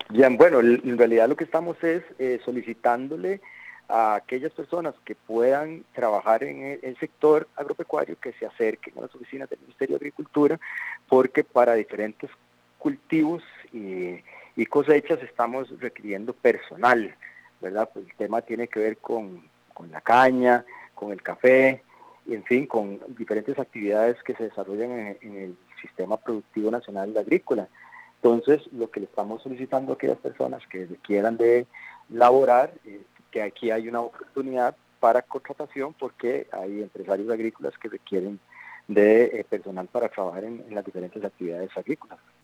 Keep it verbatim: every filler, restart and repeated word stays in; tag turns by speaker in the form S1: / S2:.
S1: Bien, bueno, en realidad lo que estamos es eh, solicitándole a aquellas personas que puedan trabajar en el, el sector agropecuario que se acerquen a las oficinas del Ministerio de Agricultura, porque para diferentes cultivos y, y cosechas estamos requiriendo personal, ¿verdad? Pues el tema tiene que ver con, con la caña, con el café, y en fin, con diferentes actividades que se desarrollan en, en el sistema productivo nacional agrícola. Entonces, lo que le estamos solicitando a aquellas personas que quieran de laborar, eh, que aquí hay una oportunidad para contratación porque hay empresarios agrícolas que requieren de eh, personal para trabajar en, en las diferentes actividades agrícolas.